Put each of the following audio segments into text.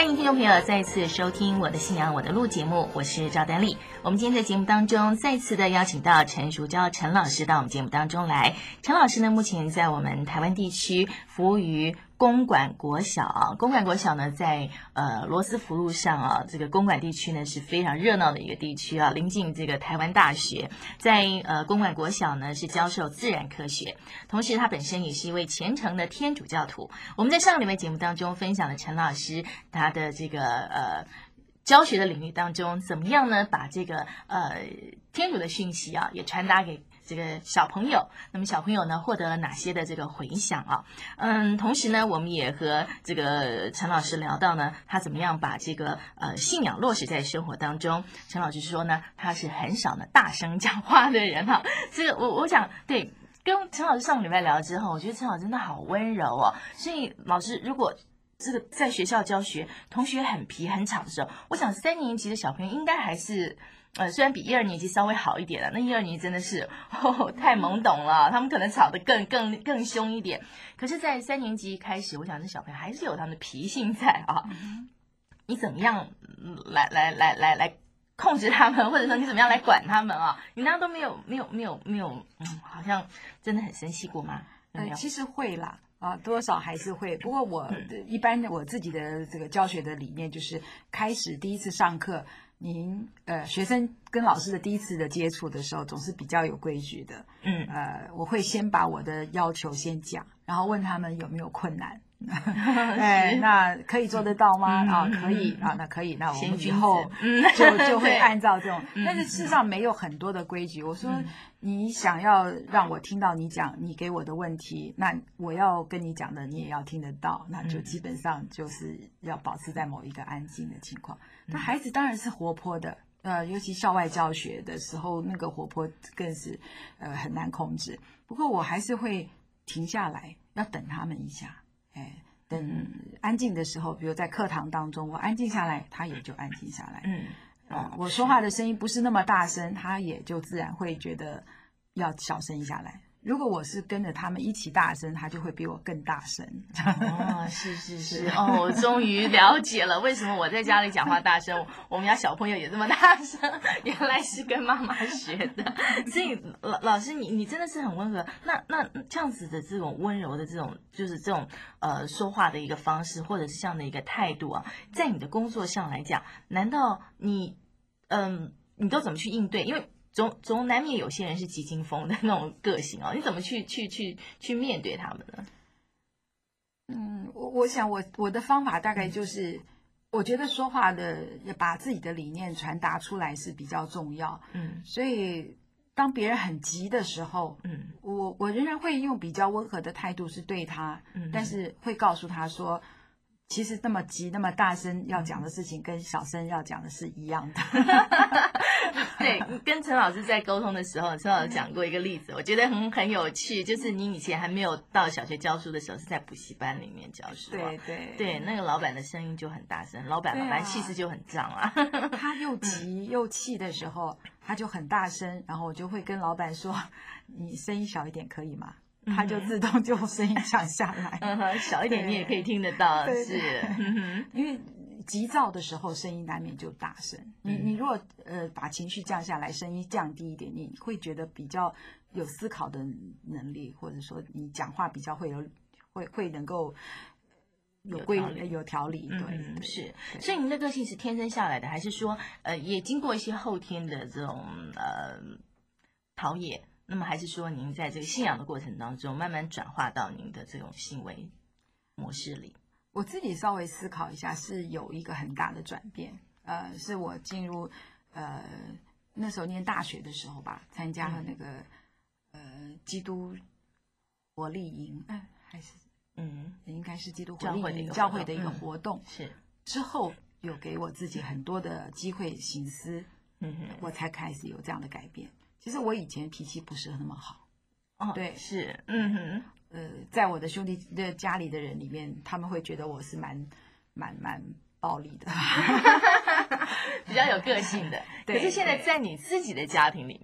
欢迎听众朋友再次收听我的信仰我的路节目，我是赵丹丽。我们今天在节目当中再次的邀请到陈淑娇陈老师到我们节目当中来。陈老师呢，目前在我们台湾地区服务于公馆国小。公馆国小呢，在罗斯福路上啊，这个公馆地区呢是非常热闹的一个地区啊，临近这个台湾大学。在公馆国小呢是教授自然科学，同时他本身也是一位虔诚的天主教徒。我们在上个礼拜节目当中分享了陈老师他的这个教学的领域当中，怎么样呢把这个天主的讯息啊也传达给这个小朋友，那么小朋友呢获得了哪些的这个回响啊？同时呢，我们也和这个陈老师聊到呢，他怎么样把这个信仰落实在生活当中。陈老师说呢，他是很少呢大声讲话的人哈。这个我想对，跟陈老师上个礼拜聊了之后，我觉得陈老师真的好温柔哦。所以老师如果这个在学校教学，同学很皮很吵的时候，我想3年级的小朋友应该还是。虽然比1、2年级稍微好一点了，那1、2年级真的是太懵懂了，他们可能吵得更凶一点。可是，在3年级开始，我想这小朋友还是有他们的脾性在啊。你怎么样来控制他们，或者说你怎么样来管他们啊？你难道都没有，好像真的很生气过吗？ 其实会啦。多少还是会，不过我一般我自己的这个教学的理念就是开始第一次上课，您学生跟老师的第一次的接触的时候，总是比较有规矩的。我会先把我的要求先讲，然后问他们有没有困难。那可以做得到吗？可以啊，那可以，那我们以后就会按照这种。但是事实上没有很多的规矩。我说你想要让我听到你讲你给我的问题，那我要跟你讲的你也要听得到，那就基本上就是要保持在某一个安静的情况。那孩子当然是活泼的。尤其校外教学的时候，那个活泼更是很难控制。不过我还是会停下来，要等他们一下。等安静的时候，比如在课堂当中，我安静下来，他也就安静下来。我说话的声音不是那么大声，他也就自然会觉得要小声下来。如果我是跟着他们一起大声，他就会比我更大声。 是我终于了解了为什么我在家里讲话大声，我们家小朋友也这么大声，原来是跟妈妈学的。所以老师你真的是很温和。那这样子的这种温柔的这种就是这种说话的一个方式，或者是这样的一个态度啊，在你的工作上来讲，难道你都怎么去应对？因为总难免有些人是急惊风的那种个性哦，你怎么去面对他们呢？ 我想我的方法大概就是，我觉得说话的把自己的理念传达出来是比较重要。所以当别人很急的时候，我仍然会用比较温和的态度是对他，但是会告诉他说，其实那么急那么大声要讲的事情跟小声要讲的是一样的。 对，跟陈老师在沟通的时候，陈老师讲过一个例子，我觉得很有趣，就是你以前还没有到小学教书的时候，是在补习班里面教书。对，那个老板的声音就很大声，老板气势就很胀啊。 他又急又气的时候，他就很大声，然后我就会跟老板说：“你声音小一点可以吗？”他就自动就声音降下来。 小一点你也可以听得到，是。 因为急躁的时候声音难免就大声。你如果把情绪降下来，声音降低一点，你会觉得比较有思考的能力，或者说你讲话比较会能够有条理。对， 是。所以您的个性是天生下来的，还是说也经过一些后天的这种陶冶？那么还是说您在这个信仰的过程当中慢慢转化到您的这种行为模式里？ 我自己稍微思考一下，是有一个很大的转变。是我进入那时候念大学的时候吧，参加了那个基督活力营，还是应该是基督活力营教会的一个活动。 是之后有给我自己很多的机会省思，我才开始有这样的改变。其实我以前脾气不是那么好。对， 是， 在我的兄弟的家里的人里面，他们会觉得我是蛮暴力的， 比较有个性的。可是现在在你自己的家庭里面，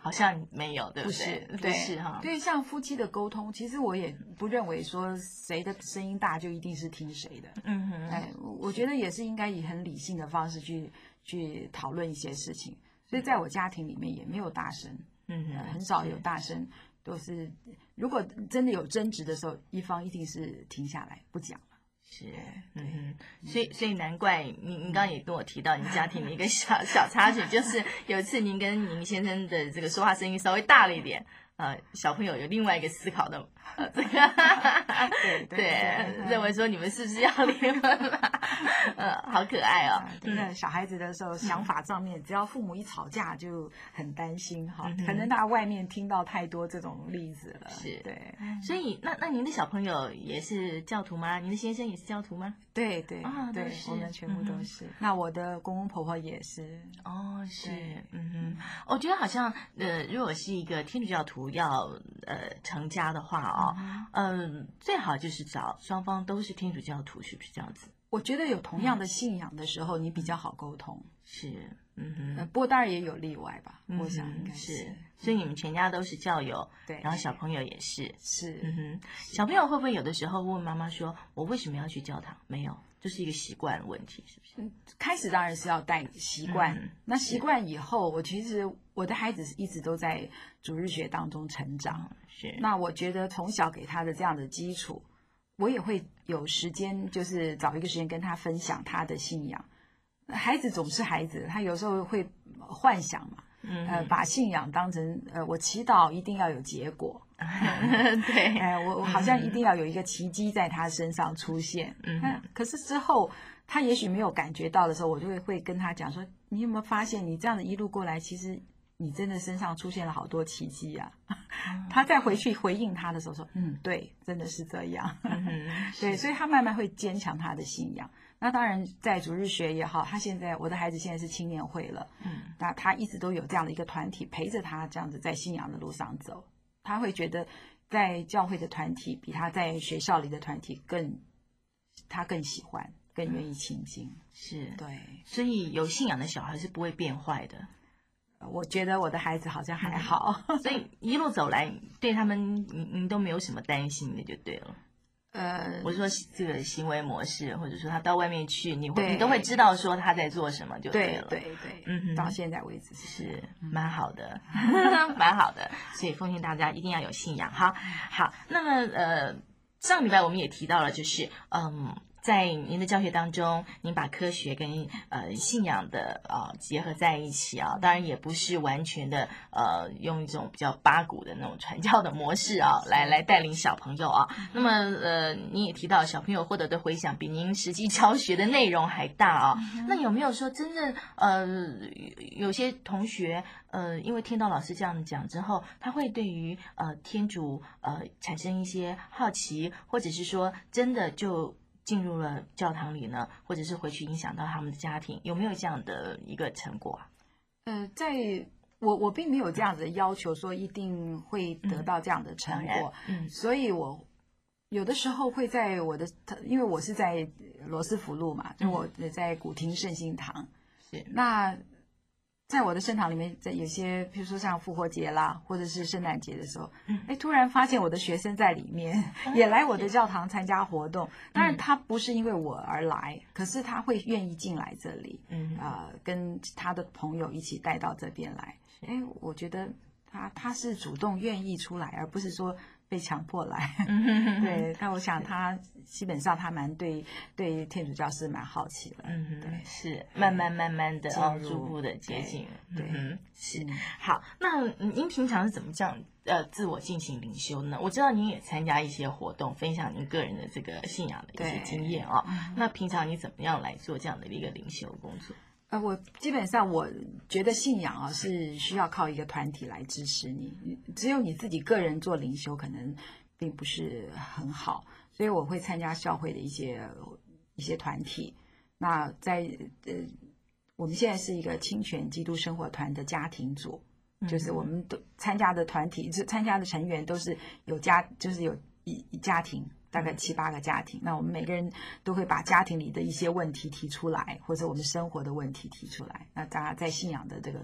好像没有，对不对？ 不是哈。 对，像夫妻的沟通，其实我也不认为说谁的声音大就一定是听谁的。我觉得也是应该以很理性的方式去讨论一些事情。所以在我家庭里面也没有大声，很少有大声，都是如果真的有争执的时候，一方一定是停下来不讲。 是，所以难怪您刚刚也跟我提到您家庭的一个小插曲，就是有一次您跟您先生的这个说话声音稍微大了一点，小朋友有另外一个思考的，这个对，认为说你们是不是要离婚了？好可爱哦。 那小孩子的时候想法上面，只要父母一吵架就很担心哈，可能他外面听到太多这种例子了。 是， 对。 所以那您的小朋友也是教徒吗？您的先生也是教徒吗？ 对，我们全部都是。那我的公公婆婆也是。 哦，是，我觉得好像如果是一个天主教徒要成家的话最好就是找双方都是天主教徒，是不是这样子？ 我觉得有同样的信仰的时候，你比较好沟通。 是， 不过当然也有例外吧，我想应该是。所以你们全家都是教友， 对， 然后小朋友也是， 是， 小朋友会不会有的时候问妈妈说，我为什么要去教堂？没有，就是一个习惯问题，是不是？ 开始当然是要带习惯，那习惯以后，其实我的孩子一直都在主日学当中成长， 是。 那我觉得从小给他的这样的基础，我也会有时间，就是找一个时间跟他分享他的信仰。孩子总是孩子，他有时候会幻想嘛，把信仰当成我祈祷一定要有结果， 对， 我好像一定要有一个奇迹在他身上出现，可是之后他也许没有感觉到的时候，我就会跟他讲说，你有没有发现你这样的一路过来，其实你真的身上出现了好多奇迹啊。他再回去回应他的时候说，对，真的是这样。对，所以他慢慢会坚强他的信仰。那当然在主日学也好，我的孩子现在是青年会了，那他一直都有这样的一个团体陪着他这样子在信仰的路上走，他会觉得在教会的团体比他在学校里的团体他更喜欢，更愿意亲近。 是， 对， 所以有信仰的小孩是不会变坏的。 我觉得我的孩子好像还好， 所以一路走来对他们您都没有什么担心的就对了。我说这个行为模式，或者说他到外面去，你都会知道说他在做什么就对了。 对，到现在为止是蛮好的，蛮好的。所以奉劝大家一定要有信仰哈。好，那么上礼拜我们也提到了，就是在您的教学当中，您把科学跟信仰的结合在一起啊，当然也不是完全的用一种比较八股的那种传教的模式啊，来带领小朋友啊。那么您也提到小朋友获得的回响比您实际教学的内容还大啊。那有没有说真正有些同学因为听到老师这样讲之后，他会对于天主产生一些好奇，或者是说真的就进入了教堂里呢，或者是回去影响到他们的家庭，有没有这样的一个成果啊？ 我并没有这样子的要求，说一定会得到这样的成果，所以我有的时候会在因为我是在罗斯福路嘛，就我在古亭圣心堂，那在我的圣堂里面，在有些比如说像复活节啦，或者是圣诞节的时候，突然发现我的学生在里面也来我的教堂参加活动。当然他不是因为我而来，可是他会愿意进来这里，跟他的朋友一起带到这边来。我觉得他是主动愿意出来，而不是说被强迫来。对，但我想他基本上他对天主教是蛮好奇的。 对，是慢慢的逐步的接近。 对， 是。好，那您平常是怎么这样自我进行灵修呢？我知道您也参加一些活动，分享您个人的这个信仰的一些经验啊。那平常你怎么样来做这样的一个灵修工作？ 我基本上我觉得信仰是需要靠一个团体来支持你，只有你自己个人做灵修可能并不是很好，所以我会参加教会的一些团体。那在我们现在是一个清泉基督生活团的家庭组，就是我们都参加的团体，参加的成员都是就是有一家庭。大概7、8个家庭，那我们每个人都会把家庭里的一些问题提出来，或者我们生活的问题提出来。那大家在信仰的这个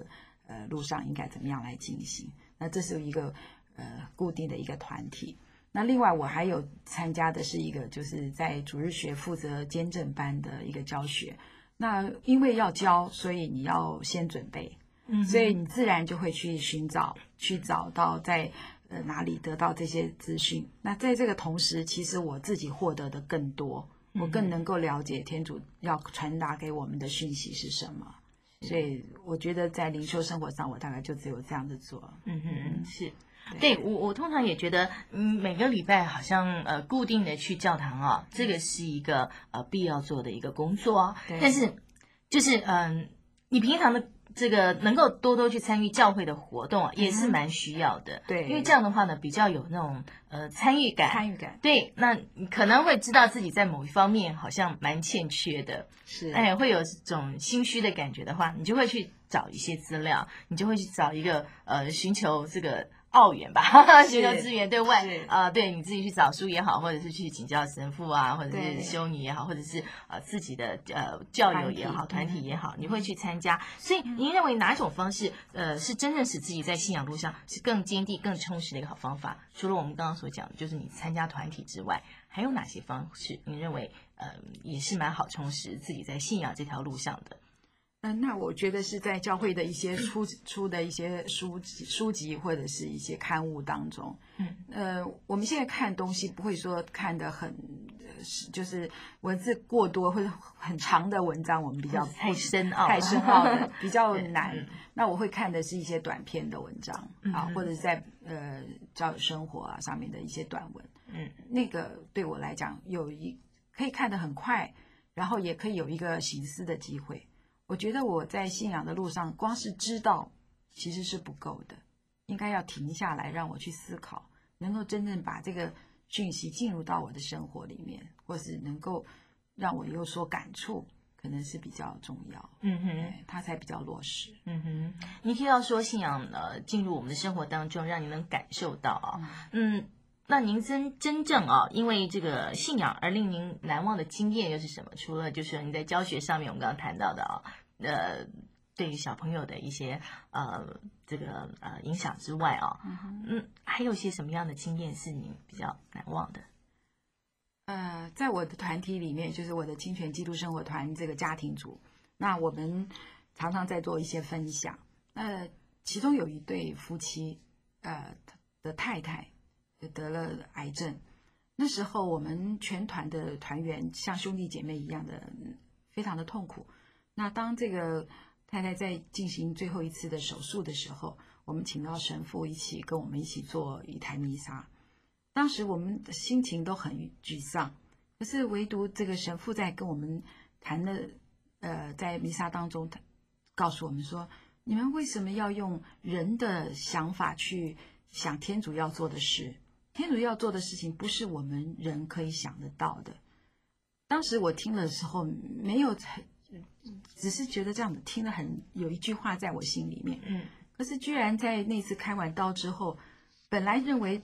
路上应该怎么样来进行。那这是一个固定的一个团体。那另外我还有参加的是一个就是在主日学负责监证班的一个教学。那因为要教，所以你要先准备，所以你自然就会去寻找，去找到在哪里得到这些资讯。那在这个同时，其实我自己获得的更多，我更能够了解天主要传达给我们的讯息是什么。所以我觉得在灵修生活上，我大概就只有这样子做。 是。对，我通常也觉得，每个礼拜好像固定的去教堂啊，这个是一个必要做的一个工作啊。但是就是你平常的这个能够多多去参与教会的活动啊，也是蛮需要的。 对， 因为这样的话呢，比较有那种参与感。对，那你可能会知道自己在某一方面好像蛮欠缺的， 是， 会有种心虚的感觉的话，你就会去找一些资料，你就会去找一个寻求这个奥援吧，寻求资源，对外对你自己去找书也好，或者是去请教神父啊，或者是修女也好，或者是自己的教友也好，团体也好，你会去参加。所以您认为哪种方式是真正使自己在信仰路上是更坚定、更充实的一个好方法？除了我们刚刚所讲的，就是你参加团体之外，还有哪些方式您认为也是蛮好充实自己在信仰这条路上的？ 那我觉得是在教会的一些出的一些书籍或者是一些刊物当中，我们现在看东西不会说看得很，就是文字过多或者很长的文章，我们比较太深奥的比较难。那我会看的是一些短篇的文章啊，或者是在教友生活啊上面的一些短文，那个对我来讲可以看得很快，然后也可以有一个省思的机会。我觉得我在信仰的路上，光是知道其实是不够的，应该要停下来让我去思考，能够真正把这个讯息进入到我的生活里面，或是能够让我有所感触，可能是比较重要。它才比较落实。 你提到说信仰进入我们的生活当中，让你能感受到啊，那您真正因为这个信仰而令您难忘的经验又是什么？除了就是你在教学上面我们刚刚谈到的对于小朋友的一些这个影响之外还有些什么样的经验是您比较难忘的？ 在我的团体里面，就是我的清泉基督生活团这个家庭组，那我们常常在做一些分享。其中有一对夫妻的太太得了癌症，那时候我们全团的团员像兄弟姐妹一样的，非常的痛苦。那当这个太太在进行最后一次的手术的时候，我们请到神父跟我们一起做一台弥撒。当时我们的心情都很沮丧，可是唯独这个神父在跟我们谈的，在弥撒当中告诉我们说，你们为什么要用人的想法去想天主要做的事？天主要做的事情不是我们人可以想得到的。当时我听的时候没有只是觉得这样子听得有一句话在我心里面，可是居然在那次开完刀之后，本来认为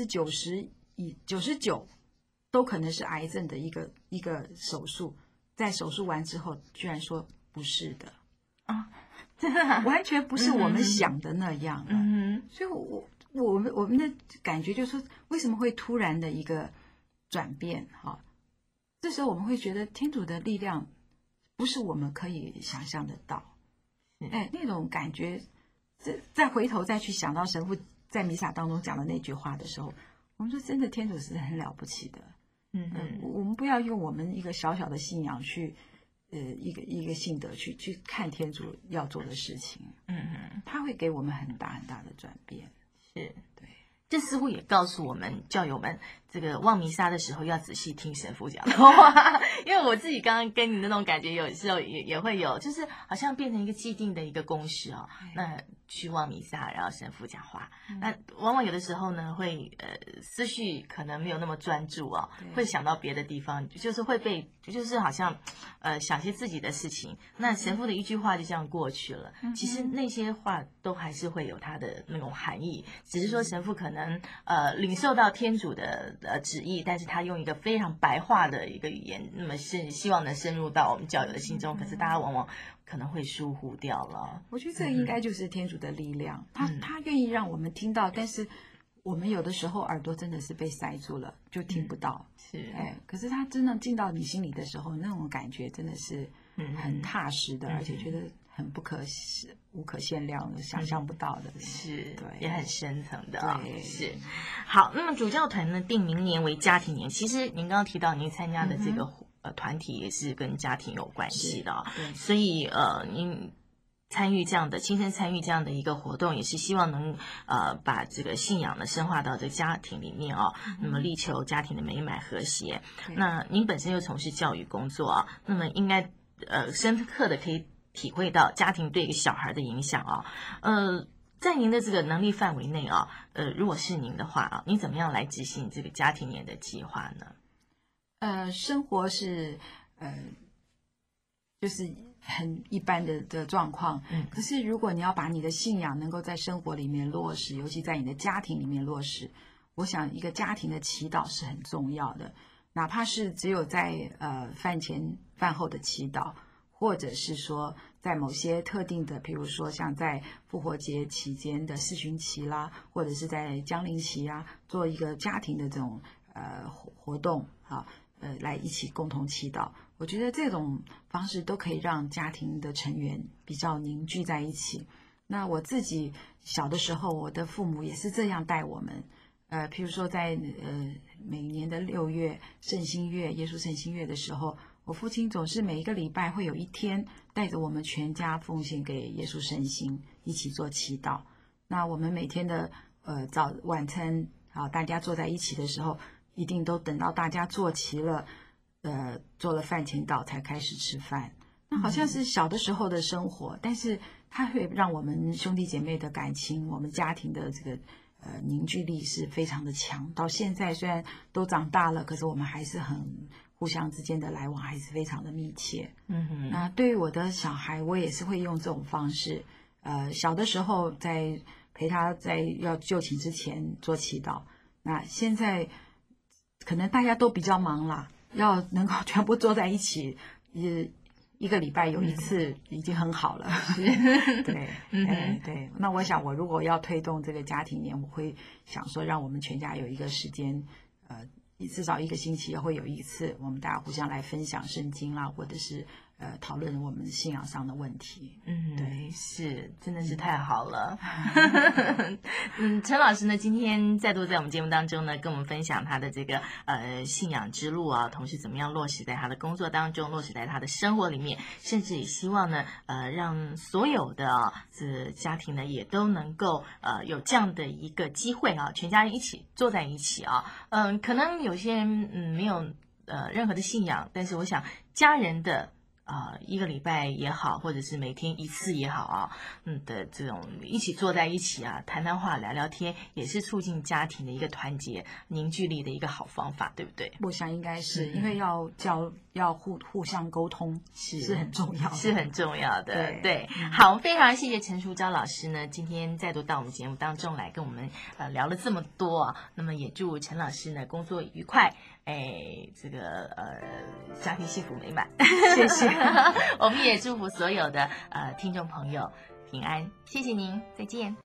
99%以99%都可能是癌症的一个手术，在手术完之后居然说不是的完全不是我们想的那样所以我们的感觉就是说，为什么会突然的一个转变这时候我们会觉得天主的力量不是我们可以想象得到，那种感觉，再回头再去想到神父在弥撒当中讲的那句话的时候，我们说真的天主是很了不起的。我们不要用我们一个小小的信仰去一个信德去看天主要做的事情，他会给我们很大很大的转变。 是，对，这似乎也告诉我们教友们，这个望弥撒的时候要仔细听神父讲的话，因为我自己刚刚跟你那种感觉，有时候也会有，就是好像变成一个既定的一个公式那去望弥撒，然后神父讲话，那往往有的时候呢，会思绪可能没有那么专注会想到别的地方，就是会被，就是好像想些自己的事情，那神父的一句话就这样过去了。其实那些话都还是会有它的那种含义，只是说神父可能领受到天主的旨意，但是他用一个非常白话的一个语言，那么是希望能深入到我们教友的心中，可是大家往往可能会疏忽掉了。 我觉得这应该就是天主的力量，他愿意让我们听到，但是我们有的时候耳朵真的是被塞住了，就听不到。 是， 可是他真的进到你心里的时候，那种感觉真的是很踏实的，而且觉得很无可限量的，想象不到的。 是， 对， 也很深层的。 对， 是。好，那么主教团呢定明年为家庭年，其实您刚刚提到您参加的这个团体也是跟家庭有关系的啊， 对， 所以您参与这样的亲身参与这样的一个活动，也是希望能把这个信仰呢深化到这个家庭里面哦，那么力求家庭的美满和谐。那您本身又从事教育工作啊，那么应该深刻的可以体会到家庭对一个小孩的影响啊。在您的这个能力范围内啊，如果是您的话啊，您怎么样来执行这个家庭年的计划呢？ 生活是就是很一般的状况，可是如果你要把你的信仰能够在生活里面落实，尤其在你的家庭里面落实，我想一个家庭的祈祷是很重要的，哪怕是只有在饭前饭后的祈祷，或者是说在某些特定的，比如说像在复活节期间的四旬期啦，或者是在降临期啊，做一个家庭的这种活动啊，来一起共同祈祷。我觉得这种方式都可以让家庭的成员比较凝聚在一起。那我自己小的时候，我的父母也是这样带我们。譬如说在每年的6月圣心月，耶稣圣心月的时候，我父亲总是每一个礼拜会有一天带着我们全家奉献给耶稣圣心，一起做祈祷。那我们每天的晚餐大家坐在一起的时候，一定都等到大家坐齐了，做了饭前祷才开始吃饭。那好像是小的时候的生活，但是它会让我们兄弟姐妹的感情，我们家庭的这个凝聚力是非常的强。到现在虽然都长大了，可是我们还是很互相之间的来往还是非常的密切。那对于我的小孩，我也是会用这种方式。小的时候在陪他在要就寝之前做祈祷。那现在可能大家都比较忙啦，要能够全部坐在一起，一个礼拜有一次已经很好了。对，对。那我想，我如果要推动这个家庭年，我会想说，让我们全家有一个时间，至少一个星期会有一次，我们大家互相来分享圣经啦，或者是讨论我们信仰上的问题。 对，是，真的是太好了。陈老师呢，今天再度在我们节目当中呢，跟我们分享他的这个信仰之路啊，同时怎么样落实在他的工作当中，落实在他的生活里面，甚至也希望呢，让所有的家庭呢，也都能够有这样的一个机会啊，全家人一起坐在一起啊，可能有些人没有任何的信仰，但是我想家人的一个礼拜也好，或者是每天一次也好啊，的这种一起坐在一起啊，谈谈话、聊聊天，也是促进家庭的一个团结、凝聚力的一个好方法，对不对？ 我想应该是，因为要互相沟通是很重要的， 是很重要的。对，好，非常谢谢陈淑娇老师呢，今天再度到我们节目当中来跟我们聊了这么多啊，那么也祝陈老师呢工作愉快。这个家庭幸福美满， 谢谢。 我们也祝福所有的听众朋友平安，谢谢您，再见。